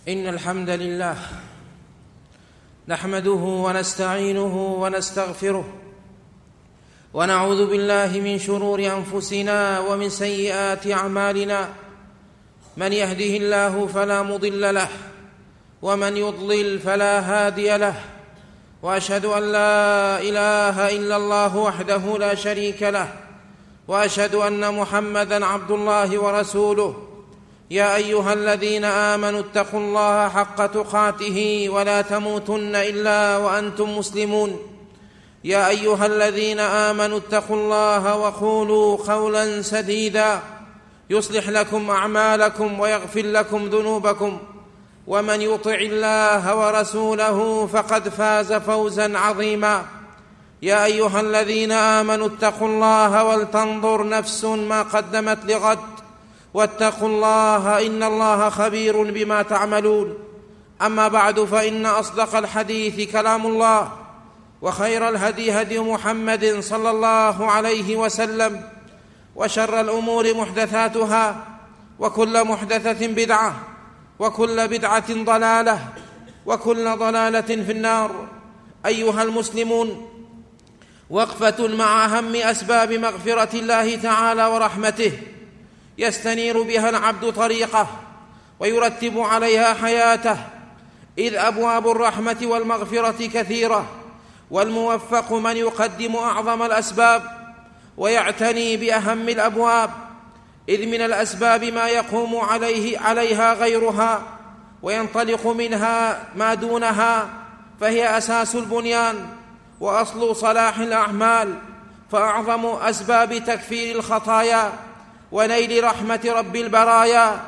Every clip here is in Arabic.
إن الحمد لله نحمده ونستعينه ونستغفره ونعوذ بالله من شرور أنفسنا ومن سيئات أعمالنا. من يهده الله فلا مضل له ومن يضلل فلا هادي له، وأشهد أن لا إله إلا الله وحده لا شريك له، وأشهد أن محمدًا عبد الله ورسوله. يا أيها الذين آمنوا اتقوا الله حق تقاته ولا تموتن إلا وأنتم مسلمون. يا أيها الذين آمنوا اتقوا الله وقولوا قولا سديدا يصلح لكم أعمالكم ويغفر لكم ذنوبكم، ومن يطع الله ورسوله فقد فاز فوزا عظيما. يا أيها الذين آمنوا اتقوا الله ولتنظر نفس ما قدمت لغد، واتقوا الله إن الله خبير بما تعملون. أما بعد، فإن أصدق الحديث كلام الله، وخير الهدي هدي محمد صلى الله عليه وسلم، وشر الأمور محدثاتها، وكل محدثة بدعة، وكل بدعة ضلالة، وكل ضلالة في النار. أيها المسلمون، وقفة مع أهم أسباب مغفرة الله تعالى ورحمته يستنير بها العبد طريقه ويرتب عليها حياته، إذ أبواب الرحمة والمغفرة كثيرة، والموفق من يقدم أعظم الأسباب ويعتني بأهم الأبواب، إذ من الأسباب ما يقوم عليها غيرها وينطلق منها ما دونها، فهي أساس البنيان وأصل صلاح الأعمال. فأعظم أسباب تكفير الخطايا ونيل رحمة رب البرايا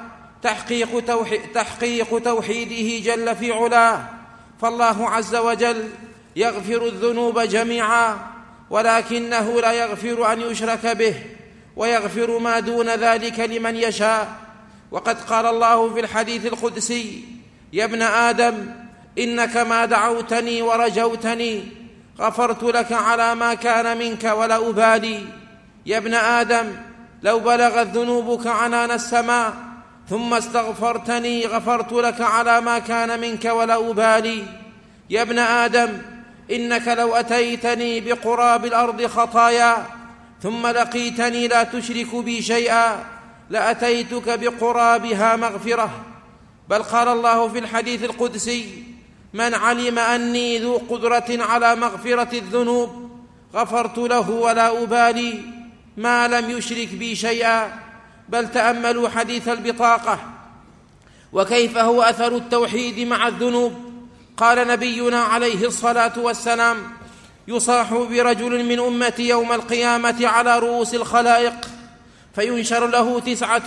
تحقيق توحيده جل في علاه. فالله عز وجل يغفر الذنوب جميعا، ولكنه لا يغفر أن يشرك به، ويغفر ما دون ذلك لمن يشاء. وقد قال الله في الحديث القدسي: يا ابن آدم إنك ما دعوتني ورجوتني غفرت لك على ما كان منك ولا أبالي. يا ابن آدم لو بلغت ذنوبك عنان السماء ثم استغفرتني غفرت لك على ما كان منك ولا أبالي. يا ابن آدم إنك لو أتيتني بقراب الأرض خطايا ثم لقيتني لا تشرك بي شيئا لأتيتك بقرابها مغفرة. بل قال الله في الحديث القدسي: من علم أني ذو قدرة على مغفرة الذنوب غفرت له ولا أبالي ما لم يشرك بي شيئا. بل تأملوا حديث البطاقة وكيف هو أثر التوحيد مع الذنوب. قال نبينا عليه الصلاة والسلام: يصاح برجل من أمتي يوم القيامة على رؤوس الخلائق، فينشر له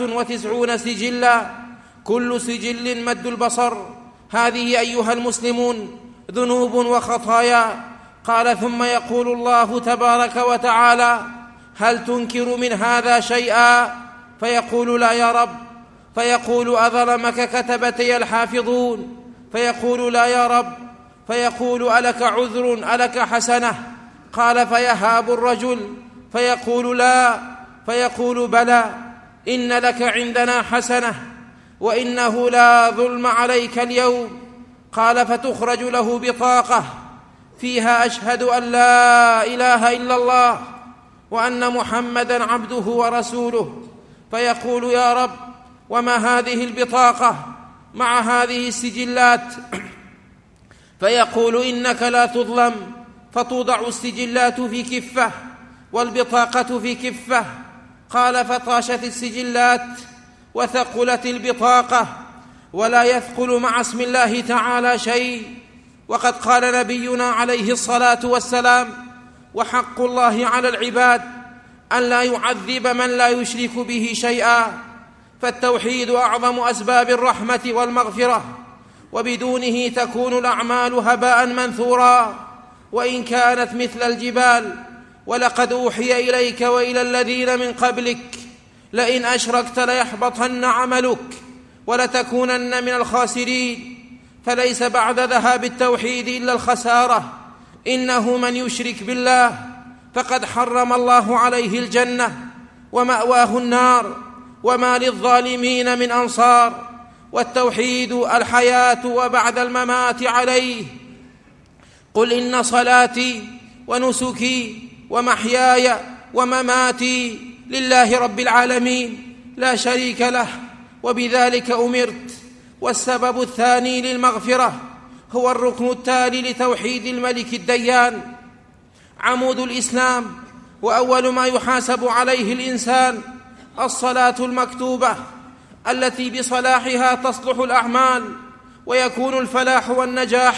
99 سجلا، كل سجل مد البصر. هذه أيها المسلمون ذنوب وخطايا. قال: ثم يقول الله تبارك وتعالى: هل تنكر من هذا شيئا؟ فيقول: لا يا رب. فيقول: أظلمك كتبتي الحافظون؟ فيقول: لا يا رب. فيقول: ألك عذر؟ ألك حسنة؟ قال: فيهاب الرجل فيقول: لا. فيقول: بلى، إن لك عندنا حسنة، وإنه لا ظلم عليك اليوم. قال: فتخرج له بطاقة فيها: أشهد أن لا إله إلا الله وأن محمدًا عبده ورسوله. فيقول: يا رب، وما هذه البطاقة مع هذه السجلات؟ فيقول: إنك لا تظلم. فتوضع السجلات في كفة والبطاقة في كفة. قال: فطاشت السجلات وثقلت البطاقة، ولا يثقل مع اسم الله تعالى شيء. وقد قال نبينا عليه الصلاة والسلام: وحق الله على العباد أن لا يعذب من لا يشرك به شيئا. فالتوحيد أعظم أسباب الرحمة والمغفرة، وبدونه تكون الأعمال هباء منثورا وإن كانت مثل الجبال. ولقد أوحي إليك وإلى الذين من قبلك لئن أشركت ليحبطن عملك ولتكونن من الخاسرين. فليس بعد ذهاب التوحيد إلا الخسارة. إنه من يشرك بالله فقد حرم الله عليه الجنة ومأواه النار، وما للظالمين من أنصار. والتوحيد الحياة وبعد الممات عليه. قل إن صلاتي ونسكي ومحياي ومماتي لله رب العالمين لا شريك له وبذلك أمرت. والسبب الثاني للمغفرة هو الركن التالي لتوحيد الملك الديان، عمود الإسلام، وأول ما يحاسب عليه الإنسان الصلاة المكتوبة التي بصلاحها تصلح الأعمال ويكون الفلاح والنجاح،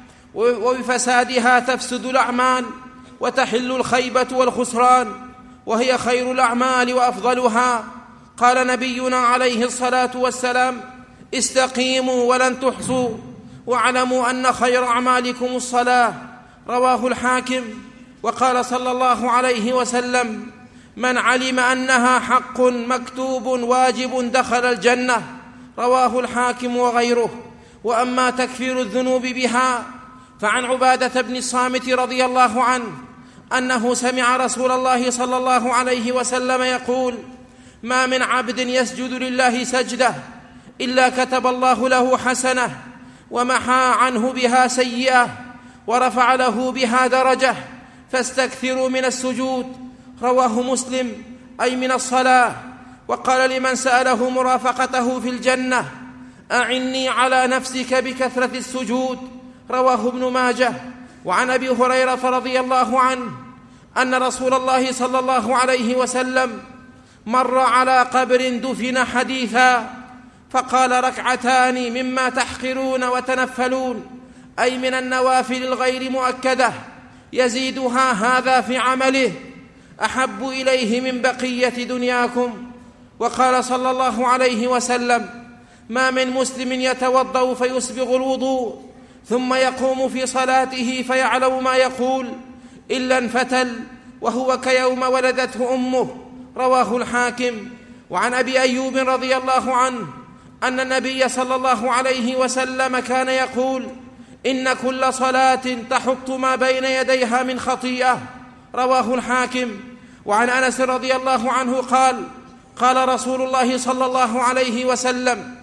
وبفسادها تفسد الأعمال وتحل الخيبة والخسران، وهي خير الأعمال وأفضلها. قال نبينا عليه الصلاة والسلام: استقيموا ولن تحصوا، واعلموا أن خير أعمالكم الصلاة. رواه الحاكم. وقال صلى الله عليه وسلم: من علم أنها حق مكتوب واجب دخل الجنة. رواه الحاكم وغيره. وأما تكفير الذنوب بها فعن عبادة بن الصامت رضي الله عنه أنه سمع رسول الله صلى الله عليه وسلم يقول: ما من عبد يسجد لله سجدة إلا كتب الله له حسنة ومحى عنه بها سيئة ورفع له بها درجة، فاستكثروا من السجود. رواه مسلم، أي من الصلاة. وقال لمن سأله مرافقته في الجنة: أعني على نفسك بكثرة السجود. رواه ابن ماجه. وعن أبي هريرة رضي الله عنه أن رسول الله صلى الله عليه وسلم مر على قبر دفن حديثا فقال: ركعتان مما تحقرون وتنفلون، أي من النوافل الغير مؤكدة يزيدها هذا في عمله، أحب إليه من بقية دنياكم. وقال صلى الله عليه وسلم: ما من مسلم يتوضأ فيسبغ الوضوء ثم يقوم في صلاته فيعلم ما يقول إلا انفتل وهو كيوم ولدته أمه. رواه الحاكم. وعن أبي أيوب رضي الله عنه أن النبي صلى الله عليه وسلم كان يقول: إن كل صلاة تحط ما بين يديها من خطيئة. رواه الحاكم. وعن أنس رضي الله عنه قال: قال رسول الله صلى الله عليه وسلم: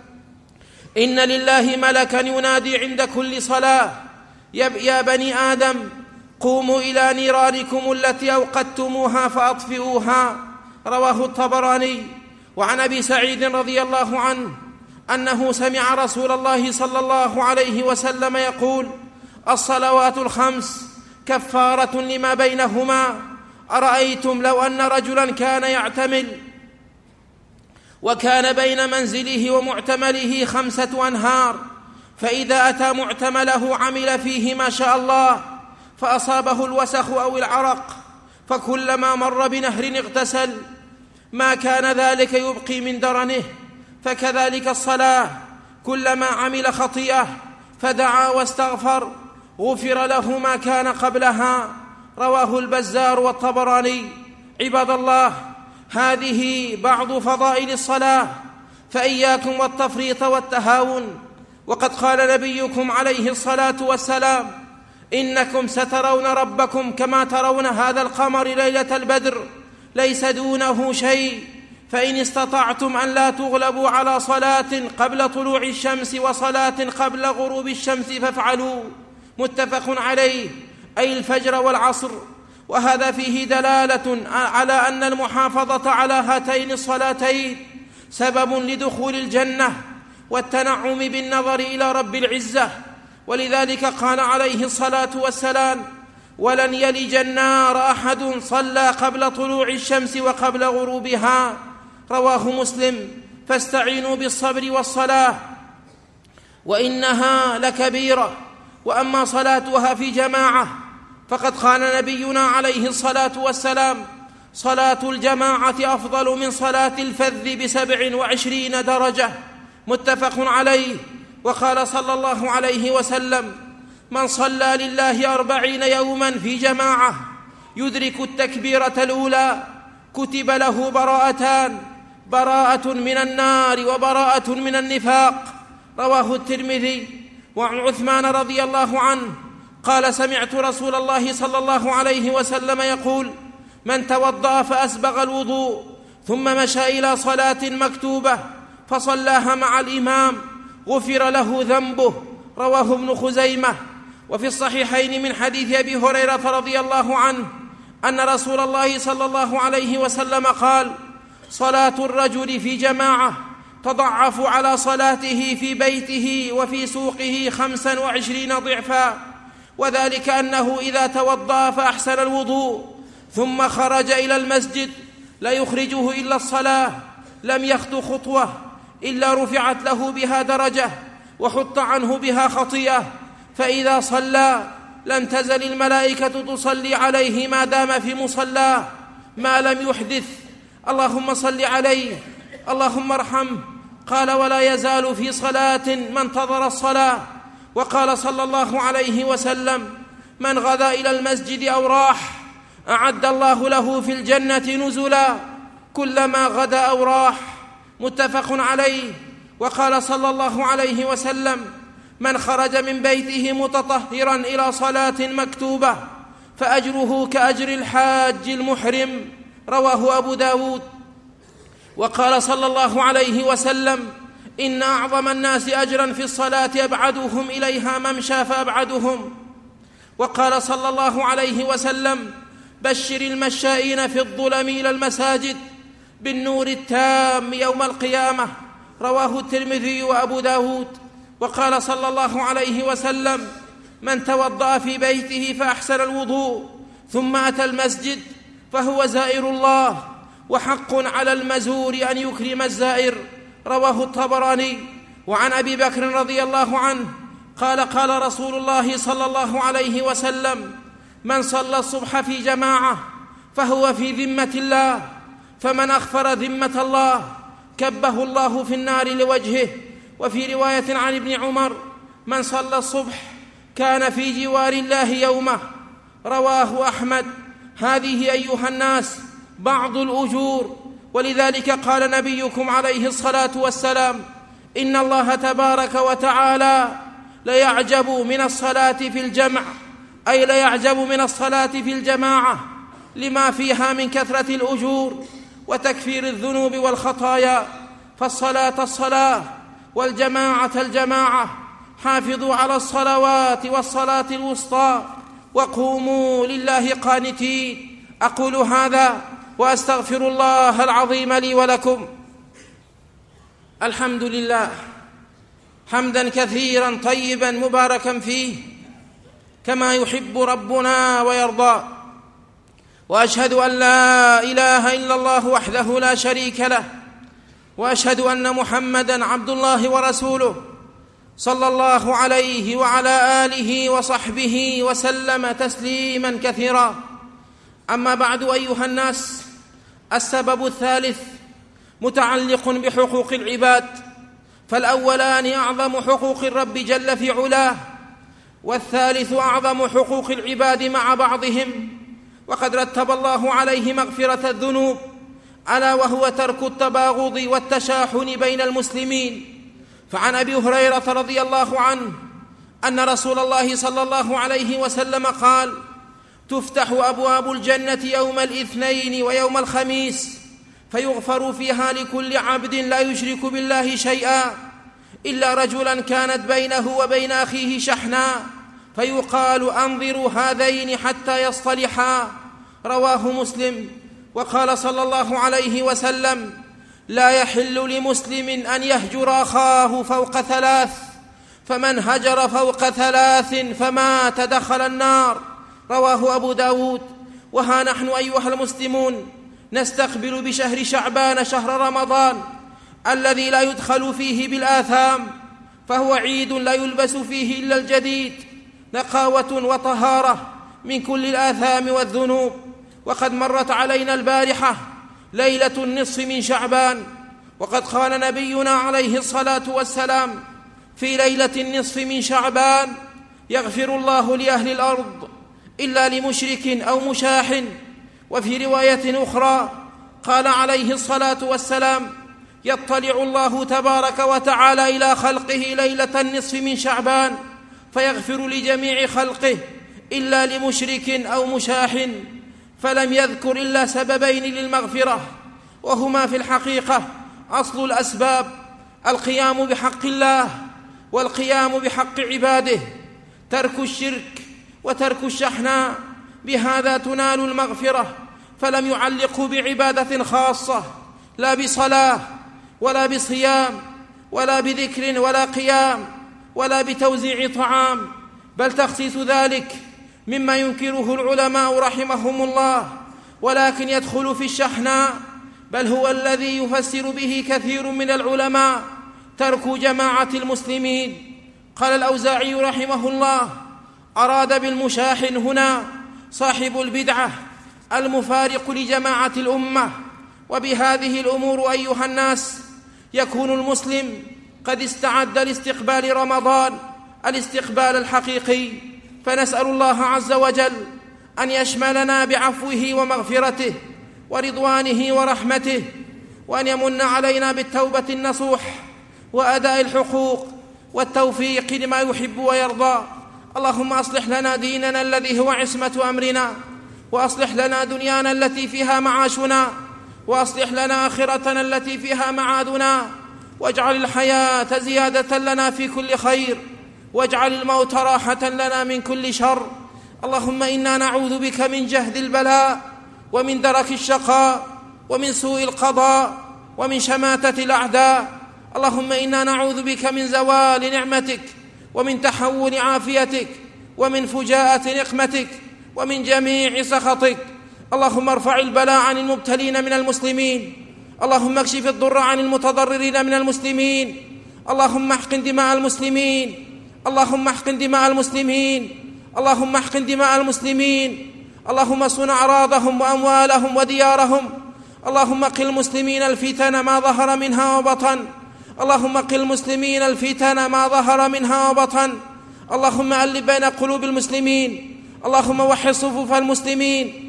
إن لله ملكا ينادي عند كل صلاة: يا بني آدم قوموا إلى نيرانكم التي أوقدتموها فأطفئوها. رواه الطبراني. وعن أبي سعيد رضي الله عنه أنه سمع رسول الله صلى الله عليه وسلم يقول: الصلوات الخمس كفارة لما بينهما. أرأيتم لو أن رجلا كان يعتمل وكان بين منزله ومعتمله 5 أنهار، فإذا أتى معتمله عمل فيه ما شاء الله، فأصابه الوسخ أو العرق، فكلما مر بنهر اغتسل، ما كان ذلك يبقي من درنه. فكذلك الصلاة، كلما عمل خطيئة فدعا واستغفر غفر له ما كان قبلها. رواه البزار والطبراني. عباد الله، هذه بعض فضائل الصلاة، فإياكم والتفريط والتهاون. وقد قال نبيكم عليه الصلاة والسلام: إنكم سترون ربكم كما ترون هذا القمر ليلة البدر ليس دونه شيء، فإن استطعتم أن لا تغلبوا على صلاة قبل طلوع الشمس وصلاة قبل غروب الشمس فافعلوا. متفق عليه، أي الفجر والعصر. وهذا فيه دلالة على أن المحافظة على هاتين الصلاتين سبب لدخول الجنة والتنعم بالنظر إلى رب العزة. ولذلك قال عليه الصلاة والسلام: ولن يلج النار أحد صلى قبل طلوع الشمس وقبل غروبها. رواه مسلم. فاستعينوا بالصبر والصلاة وإنها لكبيرة. وأما صلاتها في جماعة فقد قال نبينا عليه الصلاة والسلام: صلاة الجماعة أفضل من صلاة الفذ ب27 درجة. متفق عليه. وقال صلى الله عليه وسلم: من صلى لله 40 يوما في جماعة يدرك التكبيرة الأولى كتب له براءتان: براءة من النار وبراءة من النفاق. رواه الترمذي. وعن عثمان رضي الله عنه قال: سمعت رسول الله صلى الله عليه وسلم يقول: من توضأ فأسبغ الوضوء ثم مشى إلى صلاة مكتوبة فصلاها مع الإمام غفر له ذنبه، رواه ابن خزيمة. وفي الصحيحين من حديث أبي هريرة رضي الله عنه أن رسول الله صلى الله عليه وسلم قال: صلاة الرجل في جماعة تضعف على صلاته في بيته وفي سوقه 25 ضعفا، وذلك أنه إذا توضأ فأحسن الوضوء ثم خرج إلى المسجد لا يخرجه إلا الصلاة لم يخطو خطوة إلا رفعت له بها درجة وحط عنه بها خطيئة، فإذا صلى لم تزل الملائكة تصلي عليه ما دام في مصلاه ما لم يحدث. اللهم صل عليه، اللهم ارحمه. قال: ولا يزال في صلاة ما انتظر الصلاة. وقال صلى الله عليه وسلم: من غدا إلى المسجد أو راح أعد الله له في الجنة نزلا كلما غدا أو راح. متفق عليه. وقال صلى الله عليه وسلم: من خرج من بيته متطهرا إلى صلاة مكتوبة فأجره كأجر الحاج المحرم، رواه أبو داود. وقال صلى الله عليه وسلم: إن أعظم الناس أجرا في الصلاة أبعدهم إليها ممشى فأبعدهم. وقال صلى الله عليه وسلم: بشر المشائين في الظلم إلى المساجد بالنور التام يوم القيامة، رواه الترمذي وأبو داود. وقال صلى الله عليه وسلم: من توضأ في بيته فأحسن الوضوء ثم أتى المسجد فهو زائر الله، وحق على المزور أن يكرم الزائر، رواه الطبراني. وعن أبي بكر رضي الله عنه قال: قال رسول الله صلى الله عليه وسلم: من صلى الصبح في جماعة فهو في ذمة الله، فمن أخفر ذمة الله كبه الله في النار لوجهه. وفي رواية عن ابن عمر: من صلى الصبح كان في جوار الله يومه، رواه أحمد. هذه أيها الناس بعض الأجور، ولذلك قال نبيكم عليه الصلاة والسلام: إن الله تبارك وتعالى ليعجب من الصلاة في الجمع، أي ليعجب من الصلاة في الجماعة لما فيها من كثرة الأجور وتكفير الذنوب والخطايا. فالصلاة الصلاة والجماعة الجماعة. حافظوا على الصلوات والصلاة الوسطى وقوموا لله قانتين. أقول هذا وأستغفر الله العظيم لي ولكم. الحمد لله حمدا كثيرا طيبا مباركا فيه كما يحب ربنا ويرضى. وأشهد أن لا إله إلا الله وحده لا شريك له، وأشهد أن محمدا عبد الله ورسوله صلى الله عليه وعلى آله وصحبه وسلم تسليما كثيرا. أما بعد أيها الناس، السبب الثالث متعلق بحقوق العباد، فالأولان أعظم حقوق الرب جل في علاه، والثالث أعظم حقوق العباد مع بعضهم، وقد رتب الله عليه مغفرة الذنوب، ألا وهو ترك التباغض والتشاحن بين المسلمين. فعن أبي هريرة رضي الله عنه أن رسول الله صلى الله عليه وسلم قال: تفتح أبواب الجنة يوم الاثنين ويوم الخميس فيغفر فيها لكل عبد لا يشرك بالله شيئا إلا رجلا كانت بينه وبين أخيه شحناء فيقال: أنظروا هذين حتى يصطلحا، رواه مسلم. وقال صلى الله عليه وسلم: لا يحل لمسلم أن يهجر أخاه فوق 3، فمن هجر فوق 3 فمات دخل النار، رواه أبو داود. وها نحن أيها المسلمون نستقبل بشهر شعبان شهر رمضان الذي لا يدخل فيه بالآثام، فهو عيد لا يلبس فيه إلا الجديد، نقاوة وطهارة من كل الآثام والذنوب. وقد مرت علينا البارحة ليلة النصف من شعبان، وقد قال نبينا عليه الصلاة والسلام: في ليلة النصف من شعبان يغفر الله لأهل الأرض إلا لمشرك أو مشاح. وفي رواية أخرى قال عليه الصلاة والسلام: يطلع الله تبارك وتعالى إلى خلقه ليلة النصف من شعبان فيغفر لجميع خلقه إلا لمشرك أو مشاح، فلم يذكر إلا سببين للمغفرة، وهما في الحقيقة أصل الأسباب: القيام بحق الله والقيام بحق عباده، ترك الشرك وترك الشحناء، بهذا تنال المغفرة. فلم يعلقوا بعبادة خاصة، لا بصلاة ولا بصيام ولا بذكر ولا قيام ولا بتوزيع طعام، بل تخصيص ذلك مما ينكره العلماء رحمهم الله، ولكن يدخل في الشحناء، بل هو الذي يفسر به كثير من العلماء ترك جماعة المسلمين. قال الأوزاعي رحمه الله: أراد بالمشاحن هنا صاحب البدعة المفارق لجماعة الأمة. وبهذه الأمور أيها الناس يكون المسلم قد استعد لاستقبال رمضان الاستقبال الحقيقي، فنسأل الله عز وجل أن يشملنا بعفوه ومغفرته ورضوانه ورحمته، وأن يمن علينا بالتوبة النصوح وأداء الحقوق والتوفيق لما يحب ويرضى. اللهم أصلح لنا ديننا الذي هو عصمة أمرنا، وأصلح لنا دنيانا التي فيها معاشنا، وأصلح لنا آخرتنا التي فيها معادنا، واجعل الحياة زيادة لنا في كل خير، واجعل الموت راحة لنا من كل شر. اللهم إنا نعوذ بك من جهد البلاء، ومن درك الشقاء، ومن سوء القضاء، ومن شماتة الأعداء. اللهم إنا نعوذ بك من زوال نعمتك، ومن تحول عافيتك، ومن فجاءة نقمتك، ومن جميع سخطك. اللهم ارفع البلاء عن المبتلين من المسلمين، اللهم اكشف الضر عن المتضررين من المسلمين، اللهم احقن دماء المسلمين، اللهم احقن دماء المسلمين، اللهم احقن دماء المسلمين، اللهم صن أعراضهم وأموالهم وديارهم. اللهم قل المسلمين الفتن ما ظهر منها وبطن، اللهم قل المسلمين الفتن ما ظهر منها وبطن. اللهم ألف بين قلوب المسلمين، اللهم وحد صفوف المسلمين،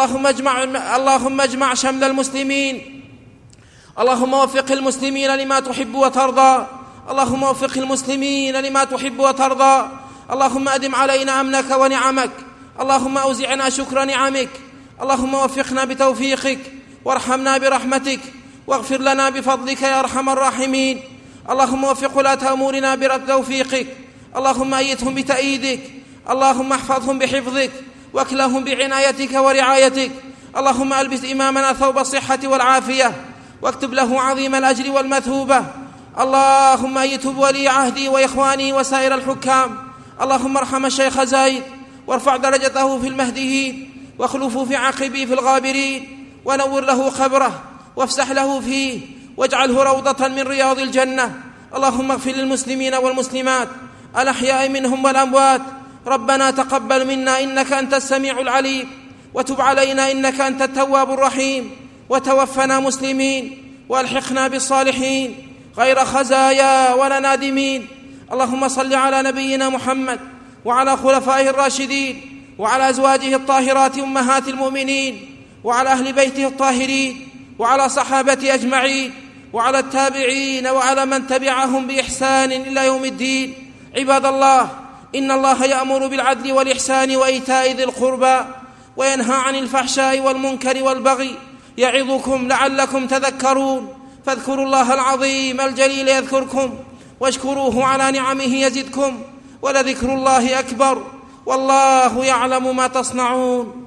اللهم اجمع شمل المسلمين، اللهم وفق المسلمين لما تحب وترضى، اللهم وفق المسلمين لما تحب وترضى. اللهم أدم علينا أمنك ونعمك، اللهم أوزعنا شكر نعمك، اللهم وفقنا بتوفيقك، وارحمنا برحمتك، واغفر لنا بفضلك يا أرحم الراحمين. اللهم وفق ولاة أمورنا بتوفيقك، اللهم أيدهم بتأييدك، اللهم احفظهم بحفظك، واكلهم بعنايتك ورعايتك. اللهم ألبس إمامنا ثوب الصحة والعافية، واكتب له عظيم الأجر والمثوبة. اللهم أيده بولي عهدي وإخواني وسائر الحكام. اللهم ارحم الشيخ زايد، وارفع درجته في المهديين، واخلفه في عقبه في الغابرين، ونور له قبره، وافسح له فيه، واجعله روضة من رياض الجنة. اللهم اغفر للمسلمين والمسلمات الأحياء منهم والأموات. ربنا تقبل منا إنك أنت السميع العليم، وتب علينا إنك أنت التواب الرحيم، وتوفنا مسلمين، والحقنا بالصالحين غير خزايا ولا نادمين. اللهم صل على نبينا محمد وعلى خلفائه الراشدين، وعلى أزواجه الطاهرات أمهات المؤمنين، وعلى أهل بيته الطاهرين، وعلى صحابته أجمعين، وعلى التابعين، وعلى من تبعهم بإحسان إلى يوم الدين. عباد الله، إن الله يأمر بالعدل والإحسان وإيتاء ذي القربى، وينهى عن الفحشاء والمنكر والبغي، يعظكم لعلكم تذكرون. فاذكروا الله العظيم الجليل يذكركم، واشكروه على نعمه يزدكم، ولذكر الله أكبر، والله يعلم ما تصنعون.